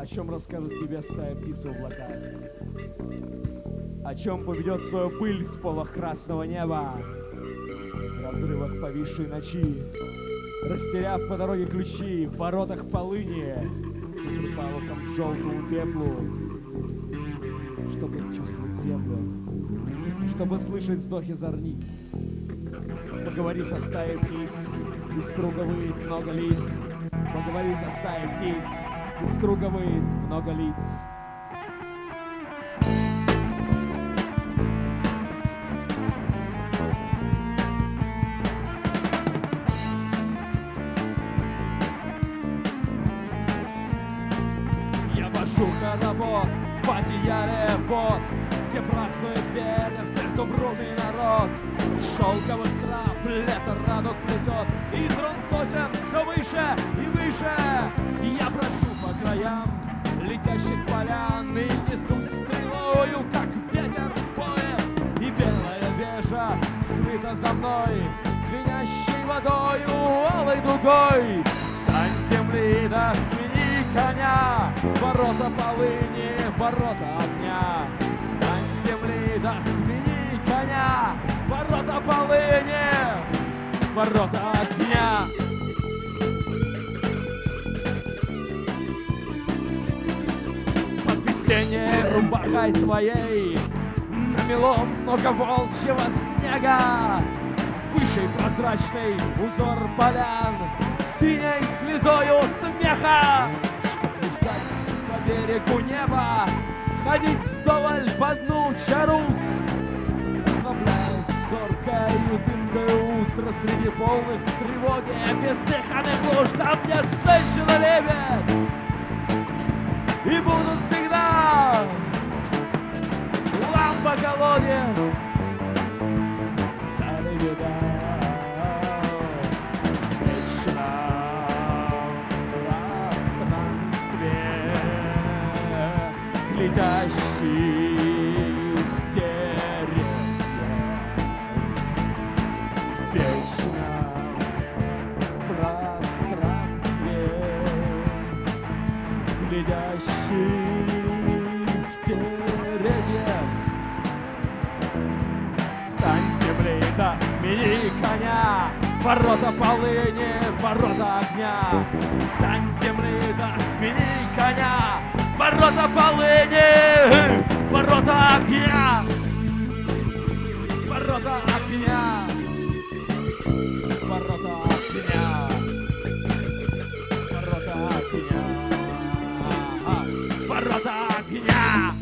О чем расскажет тебе стая птиц в облаках? О чем поведет свою пыль с полох красного неба? В разрывах повисшей ночи, растеряв по дороге ключи, в воротах полыни, припалухом к желтому пеплу, чтобы чувствовать землю, чтобы слышать вздохи зорниц. Поговори со стаей птиц, из круга выйдет много лиц. Поговори со стаей птиц, из круга выйдет много лиц. Я вожу хоровод в одеяле вод, где празднует вереск изумрудный народ. Шелковых трав лето радуг плетет, и трон сосен все выше и выше. Я прошу по краям летящих полян, и несут стрелою, как ветер в поле. И белая вежа скрыта за мной, звенящей водою, алой дугой. Стань с земли да смени коня, ворота полыни, ворота огня. Стань с земли да смени коня, ворота полыни, ворота огня. Под весенней рубахой твоей намело много волчьего снега. Выше прозрачный узор полян, синей слезою смеха. Чтоб ждать по берегу неба, ходить вдоволь по дну чарус, зоркою дымкою утро среди полных тревоги, бездыханных луж. Там нет женщина-лебедь, и будут всегда лампа-колодец. Далее беда, вечно в пространстве глядящих деревьев. Вечно в пространстве глядящих деревьев. Встань с земли да смени коня, ворота полыни, ворота огня. Встань с земли да смени коня, ворота полыни, ворота огня. Ворота огня. Ворота огня, ворота огня, ворота огня.